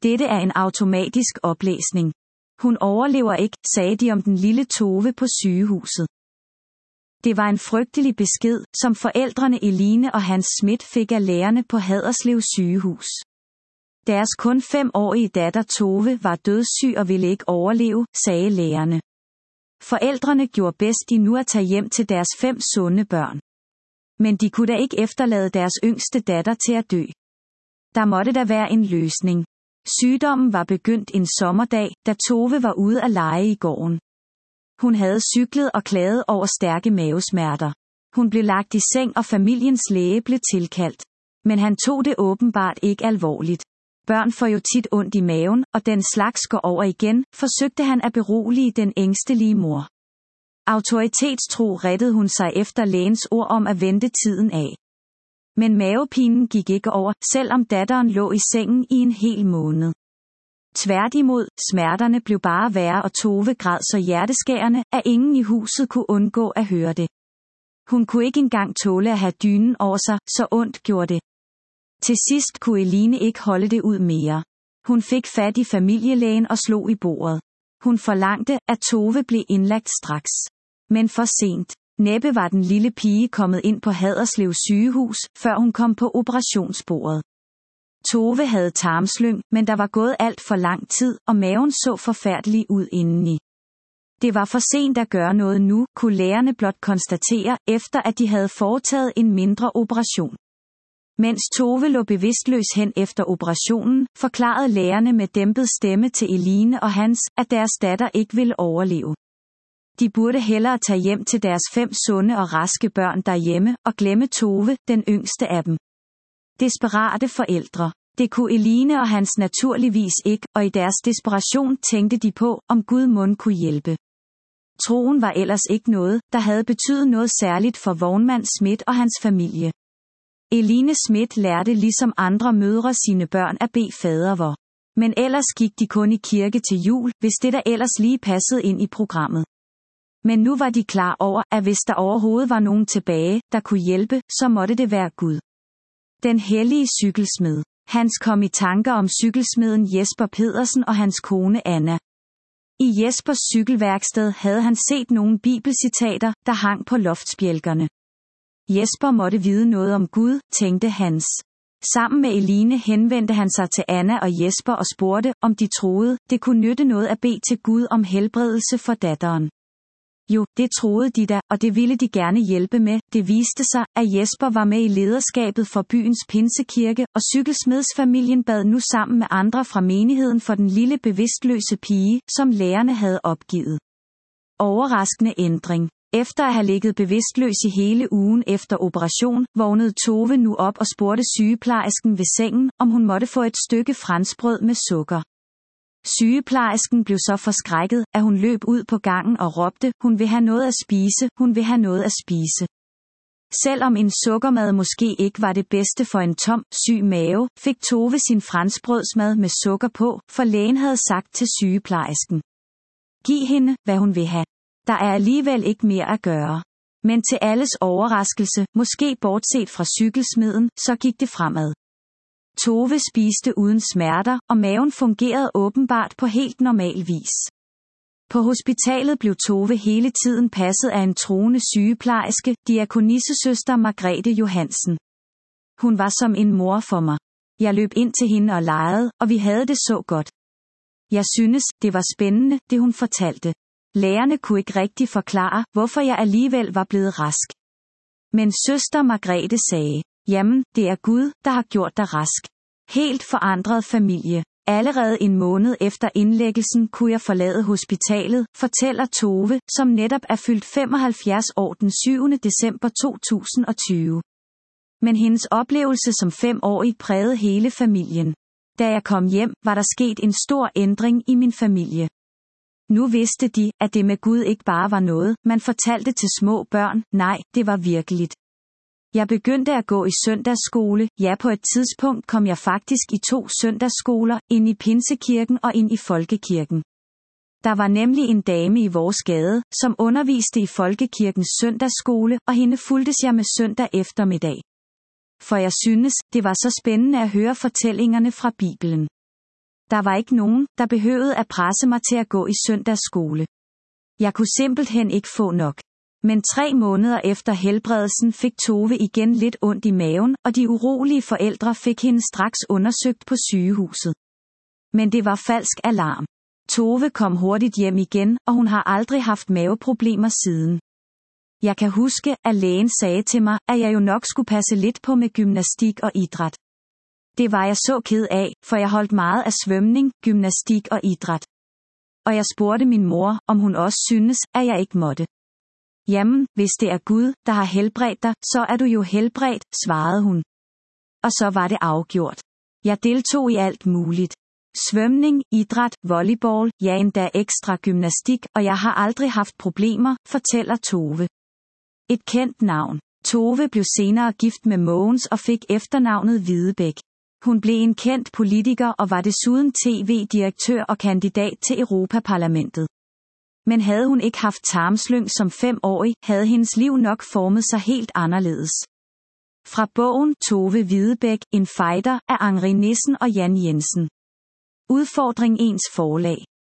Dette er en automatisk oplæsning. Hun overlever ikke, sagde de om den lille Tove på sygehuset. Det var en frygtelig besked, som forældrene Eline og Hans Schmidt fik af lægerne på Haderslev sygehus. Deres kun 5-årige datter Tove var dødssyg og ville ikke overleve, sagde lægerne. Forældrene gjorde bedst i nu at tage hjem til deres 5 sunde børn. Men de kunne da ikke efterlade deres yngste datter til at dø. Der måtte da være en løsning. Sygdommen var begyndt en sommerdag, da Tove var ude at lege i gården. Hun havde cyklet og klaget over stærke mavesmerter. Hun blev lagt i seng, og familiens læge blev tilkaldt. Men han tog det åbenbart ikke alvorligt. Børn får jo tit ondt i maven, og den slags går over igen, forsøgte han at berolige den ængstelige mor. Autoritetstro rettede hun sig efter lægens ord om at vente tiden af. Men mavepinen gik ikke over, selvom datteren lå i sengen i en hel måned. Tværtimod, smerterne blev bare værre, og Tove græd så hjerteskærende, at ingen i huset kunne undgå at høre det. Hun kunne ikke engang tåle at have dynen over sig, så ondt gjorde det. Til sidst kunne Eline ikke holde det ud mere. Hun fik fat i familielægen og slog i bordet. Hun forlangte, at Tove blev indlagt straks. Men for sent. Næppe var den lille pige kommet ind på Haderslev sygehus, før hun kom på operationsbordet. Tove havde tarmslyng, men der var gået alt for lang tid, og maven så forfærdelig ud indeni. Det var for sent at gøre noget nu, kunne lægerne blot konstatere, efter at de havde foretaget en mindre operation. Mens Tove lå bevidstløs hen efter operationen, forklarede lægerne med dæmpet stemme til Eline og Hans, at deres datter ikke ville overleve. De burde hellere tage hjem til deres 5 sunde og raske børn derhjemme, og glemme Tove, den yngste af dem. Desperate forældre. Det kunne Eline og Hans naturligvis ikke, og i deres desperation tænkte de på, om Gud mon kunne hjælpe. Troen var ellers ikke noget, der havde betydet noget særligt for vognmand Schmidt og hans familie. Eline Schmidt lærte ligesom andre mødre sine børn at bede fadervor. Men ellers gik de kun i kirke til jul, hvis det der ellers lige passede ind i programmet. Men nu var de klar over, at hvis der overhovedet var nogen tilbage, der kunne hjælpe, så måtte det være Gud. Den hellige cykelsmed. Hans kom i tanker om cykelsmeden Jesper Pedersen og hans kone Anna. I Jespers cykelværksted havde han set nogle bibelcitater, der hang på loftsbjælkerne. Jesper måtte vide noget om Gud, tænkte Hans. Sammen med Eline henvendte han sig til Anna og Jesper og spurgte, om de troede, det kunne nytte noget at bede til Gud om helbredelse for datteren. Jo, det troede de da, og det ville de gerne hjælpe med. Det viste sig, at Jesper var med i lederskabet for byens pinsekirke, og cykelsmedsfamilien bad nu sammen med andre fra menigheden for den lille bevidstløse pige, som lærerne havde opgivet. Overraskende ændring. Efter at have ligget bevidstløs i hele ugen efter operation, vågnede Tove nu op og spurgte sygeplejersken ved sengen, om hun måtte få et stykke franskbrød med sukker. Sygeplejersken blev så forskrækket, at hun løb ud på gangen og råbte, hun vil have noget at spise, hun vil have noget at spise. Selvom en sukkermad måske ikke var det bedste for en tom, syg mave, fik Tove sin franskbrødsmad med sukker på, for lægen havde sagt til sygeplejersken. Giv hende, hvad hun vil have. Der er alligevel ikke mere at gøre. Men til alles overraskelse, måske bortset fra cykelsmeden, så gik det fremad. Tove spiste uden smerter, og maven fungerede åbenbart på helt normal vis. På hospitalet blev Tove hele tiden passet af en troende sygeplejerske, diakonissesøster Margrethe Johansen. Hun var som en mor for mig. Jeg løb ind til hende og legede, og vi havde det så godt. Jeg synes, det var spændende, det hun fortalte. Lægerne kunne ikke rigtig forklare, hvorfor jeg alligevel var blevet rask. Men søster Margrethe sagde, jamen, det er Gud, der har gjort dig rask. Helt forandret familie. Allerede en måned efter indlæggelsen kunne jeg forlade hospitalet, fortæller Tove, som netop er fyldt 75 år den 7. december 2020. Men hendes oplevelse som 5-årig prægede hele familien. Da jeg kom hjem, var der sket en stor ændring i min familie. Nu vidste de, at det med Gud ikke bare var noget, man fortalte til små børn, nej, det var virkeligt. Jeg begyndte at gå i søndagsskole, ja på et tidspunkt kom jeg faktisk i 2 søndagsskoler, ind i Pinsekirken og ind i Folkekirken. Der var nemlig en dame i vores gade, som underviste i Folkekirkens søndagsskole, og hende fulgtes jeg med søndag eftermiddag. For jeg synes, det var så spændende at høre fortællingerne fra Bibelen. Der var ikke nogen, der behøvede at presse mig til at gå i søndagsskole. Jeg kunne simpelthen ikke få nok. Men 3 måneder efter helbredelsen fik Tove igen lidt ondt i maven, og de urolige forældre fik hende straks undersøgt på sygehuset. Men det var falsk alarm. Tove kom hurtigt hjem igen, og hun har aldrig haft maveproblemer siden. Jeg kan huske, at lægen sagde til mig, at jeg jo nok skulle passe lidt på med gymnastik og idræt. Det var jeg så ked af, for jeg holdt meget af svømning, gymnastik og idræt. Og jeg spurgte min mor, om hun også syntes, at jeg ikke måtte. Jamen, hvis det er Gud, der har helbredt dig, så er du jo helbredt, svarede hun. Og så var det afgjort. Jeg deltog i alt muligt. Svømning, idræt, volleyball, ja endda ekstra gymnastik, og jeg har aldrig haft problemer, fortæller Tove. Et kendt navn. Tove blev senere gift med Mogens og fik efternavnet Hvidebæk. Hun blev en kendt politiker og var desuden tv-direktør og kandidat til Europaparlamentet. Men havde hun ikke haft tarmslyng som 5-årig, havde hendes liv nok formet sig helt anderledes. Fra bogen Tove Hvidebæk, en fighter af Angri Nissen og Jan Jensen. Udfordring ens forlag.